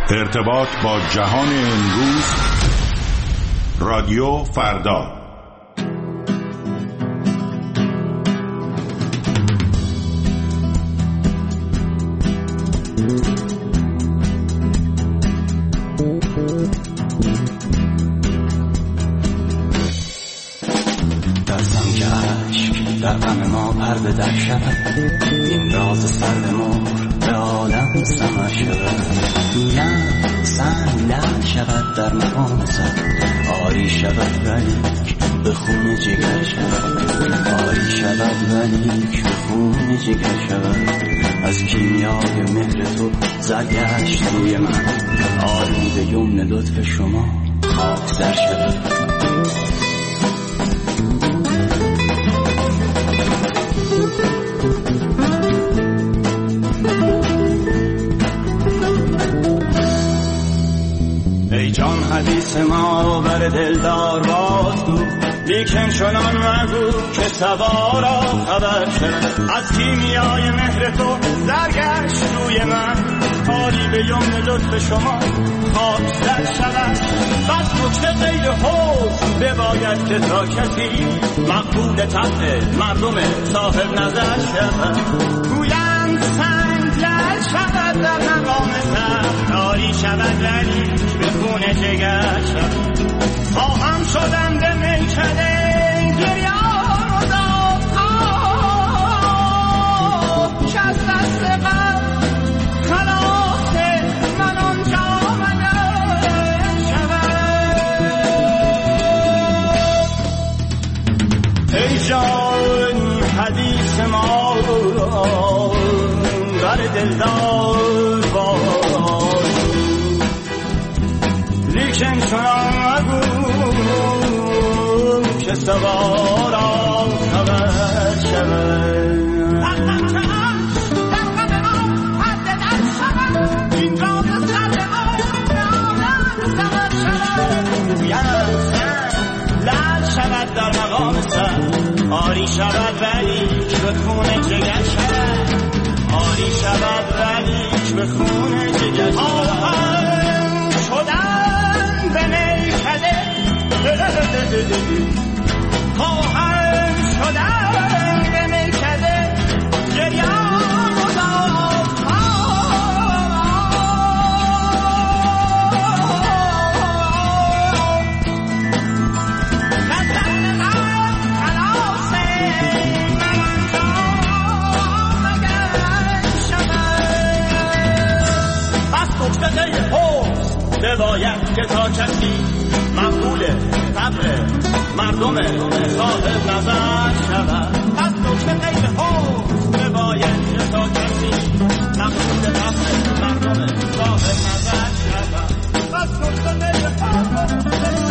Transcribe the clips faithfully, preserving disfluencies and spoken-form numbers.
ارتباط با جهان امروز، رادیو فردا. دستم که عشق در غم ما پرده در شود، این راز سرد مور به عالم سمر شود. نه سنگ لعل شود در مقام سر، آری شود ولیک به خون جگر شود. آری شود ولیک به خون جگر شود. از کیمیای مهر تو زرگشت روی من، آری به یمن لطف شما خاک در شود. ای جان حدیث ما بر دلدار باز گو، لیکن چنان مگو که سوارا خبر شد. از کیمیای مهر تو زرگشت روی من، کاری به یمن لطف شما خاک در شود. بس نکته غیر حوض بباید که تا کسی مقبول طبع مردم صاحب نظر شود. گویند سنگ لعل شود در مقام سر، کاری شود ولی به خون جگر شد. خواهم شدم به میکده گریان و داد که از دست من خلاص من آنجا مگر شود. ای جان حدیث ما بر دلدار باز، لیکن چنان مگو که سوارا خبر شود. دستم که عشق در غم ما پرده در شود، این راز سرد ما به عالم سمر شود. گویند سنگ لعل شود در مقام سر، آری شود ولیک به خون جگر شود. آری شود ولیک به خون جگر شود. شدن به میکده خواهر شدن به میکده گریان و داد نزد من خلاص من آنجا مگر شود. بس نکته غیر حوض بباید که تا کسی مقبول طبع مردم صاحب نظر شود. از نکته غیر حوض بباید که تا کسی مقبول طبع مردم صاحب نظر شود. از نکته غیر حوض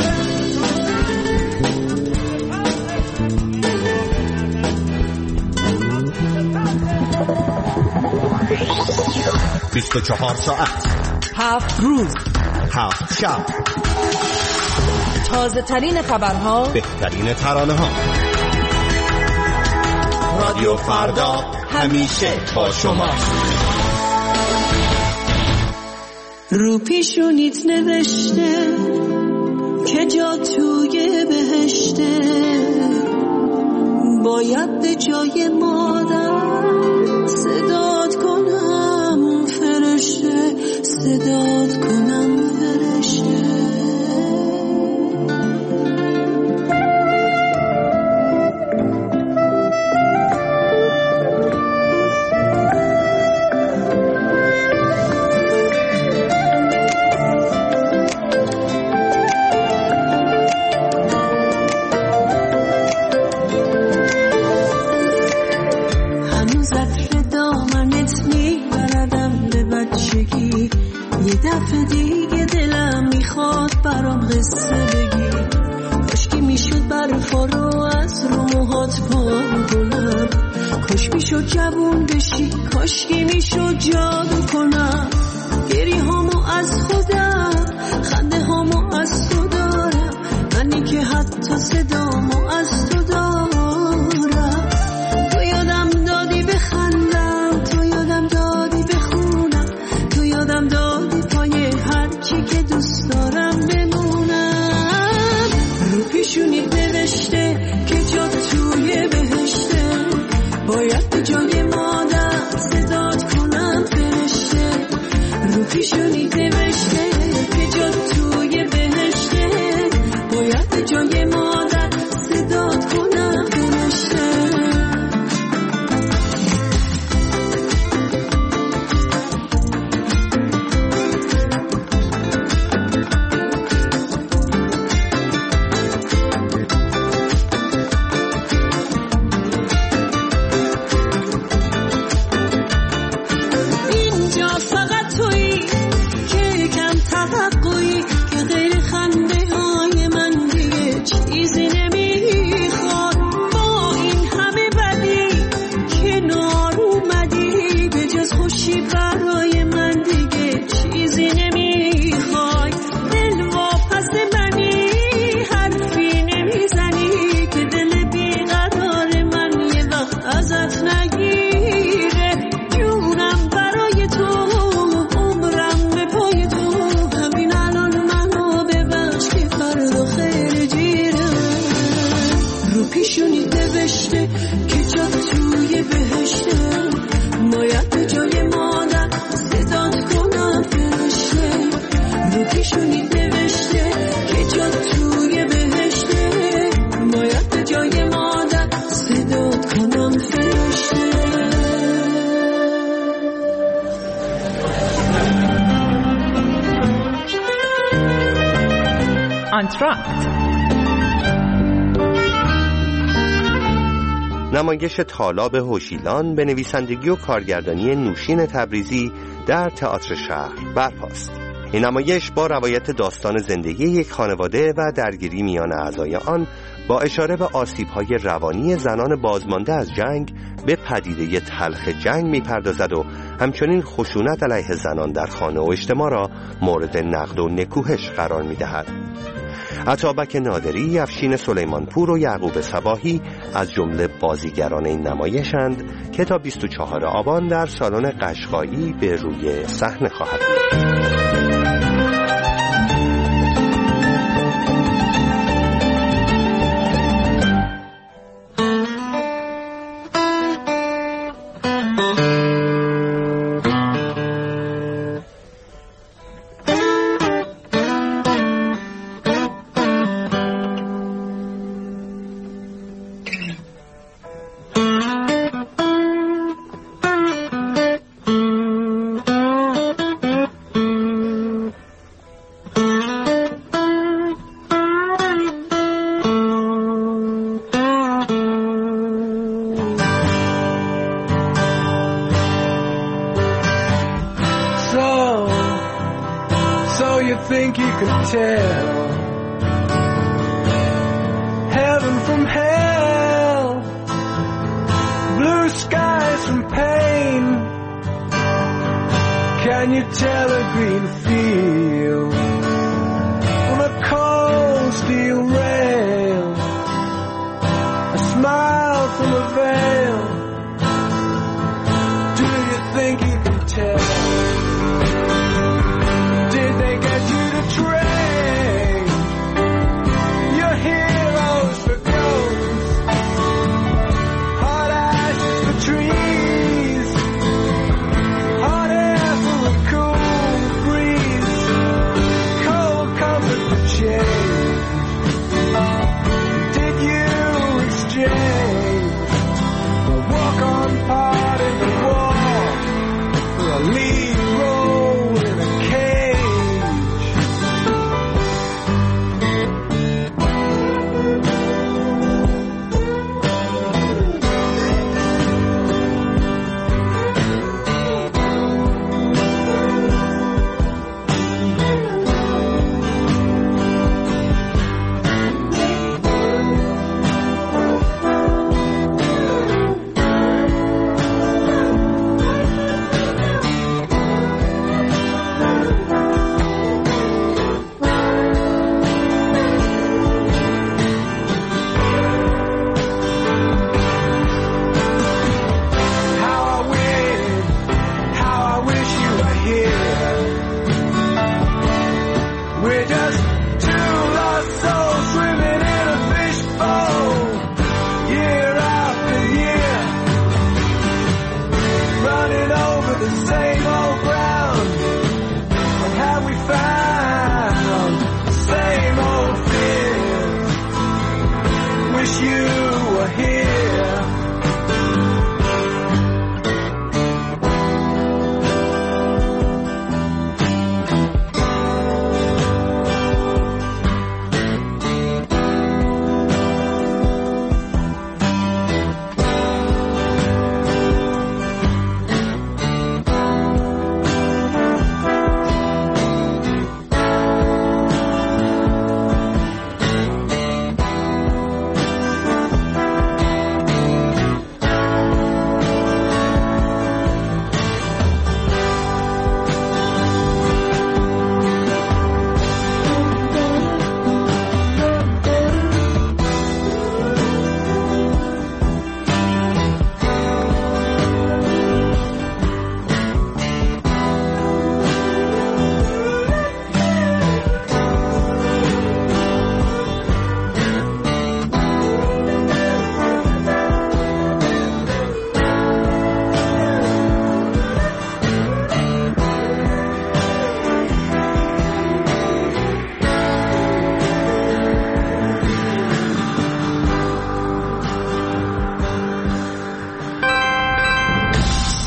بیست و چهار ساعت، هفت روز، هفت شب، تازه ترین خبرها، بهترین ترانه ها. رادیو فردا همیشه با شما. رو پیشونیت نوشته که جا توی بهشته، باید به جای مادر صدات کنم فرشته، صدات کنم فرشته. دفعه دیگه دلم میخواد برام قصه بگی، کاشکی میشد برفا رو از رو موهات پاک کنم، کاش میشد جوون بشی، کاشکی میشد جادو کنم. گریه هامو از خودم، خنده هامو از تو دارم، منی که حتی صدامو از تو دارم. تو یادم دادی بخندم، تو یادم دادی بخونم، تو یادم دادی پای پیشونی نوشته که جا توی بهشته، باید جای مادر صدات کنم فرشته. آنتراکت. نمایش تالاب هوشیلان به نویسندگی و کارگردانی نوشین تبریزی در تئاتر شهر برپاست. این نمایش با روایت داستان زندگی یک خانواده و درگیری میان اعضای آن با اشاره به آسیب‌های روانی زنان بازمانده از جنگ به پدیده تلخ جنگ می‌پردازد و همچنین خشونت علیه زنان در خانه و اجتماع را مورد نقد و نکوهش قرار می‌دهد. عطابک نادری، افشین سلیمانپور و یعقوب صباحی از جمله بازیگران این نمایشند که تا بیست و چهارم آبان در سالن قشقایی به روی صحنه خواهد بود. Think you can tell heaven from hell, blue skies from pain. Can you tell a green field from a cold steel rail, a smile from a veil? Do you think you can tell? Train your heroes for ghosts, hot ashes for trees, hot air for a cool breeze, cold comfort for change. Did you exchange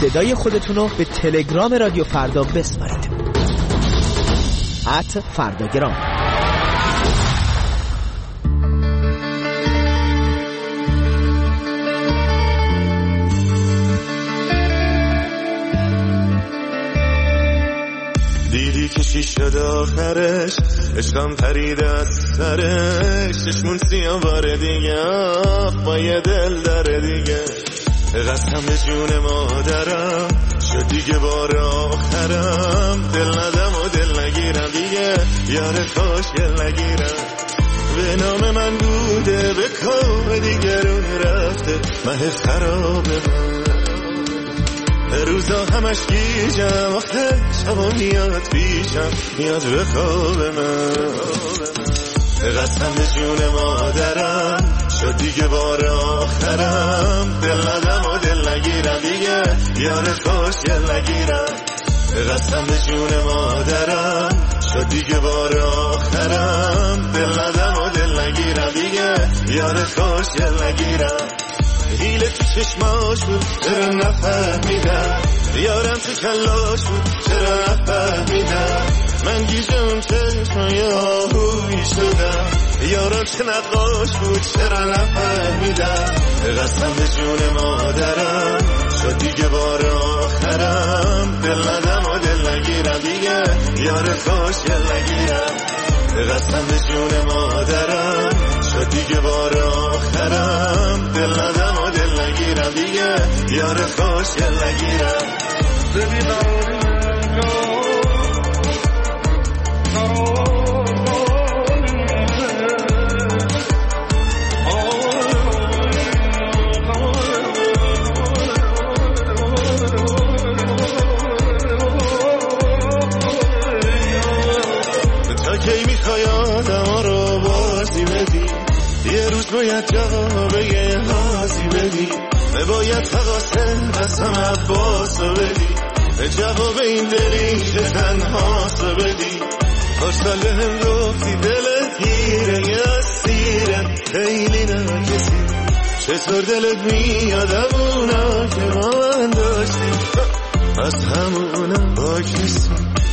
صدای خودتون رو به تلگرام رادیو فردا بسپارید. ات فرداگرام. دیدی که چی شد آخرش، عشقم پرید از سرش، چشمون سیاه بار دیگه با یه دل داره دیگه. قسم به جون مادرم شد دیگه بار آخرم، دل ندم و دل نگیرم دیگه، یار خوشگل نگیرم. به نام من بوده به کار دیگرون رفته، مه خراب من روزا همش گیجم، آخه شبا میاد پیشم، میاد به خواب من. قسم به جون مادرم شد دیگه بار آخرم، دل ندم و دل نگیرم دیگه، یار خوشگل نگیرم. قسم به جون مادرم شد دیگه بار آخرم، دل ندم و دل نگیرم دیگه، یار خوشگل نگیرم. حیله تو چشماش بود چرا نفهمیدم، یارم تو کلاش بود چرا نفهمیدم. من گیجم چشمای آهویی شدم، یارم چه نقاش بود چرا نفهمیدم. قسم به جون مادرم شد دیگه بار آخرم، دل ندم و دل نگیرم دیگه، یار خوشگل نگیرم. قسم به جون مادرم شد دیگه بار آخرم، دل ندم و دل نگیرم دیگه، یار خوشگل نگیرم. تا کی میخوای آدم رو بازی بدی، یه روز باید جواب یه حاضی بدی، باید فقاسه قسم عباس رو بدی، جواب این دلی که تنهاست رو بدی. پارسال به هم گفتی دلت گیره یه اسیره، خیلی ناکسی چطور دلت میاد همونا که ما من داشتی، از همونا با کسی.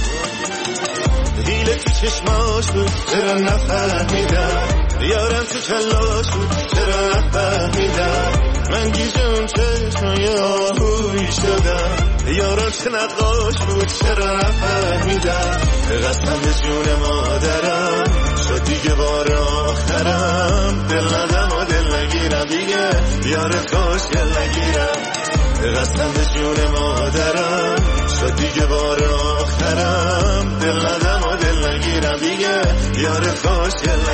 حیله تو چشماش بود چرا نفهمیدم، یارم تو کلاش بود چرا نفهمیدم. من گیجم چشمای آهویی شدم، یارم چه نقاش بود چرا نفهمیدم. قسم به جون مادرم شد دیگه بار آخرم، دل ندم و دل نگیرم دیگه، یار خوشگل نگیرم. قسم به جون مادرم شد دیگه بار آخرم، دل ندم و دل نگیرم دیگه، یار خوشگل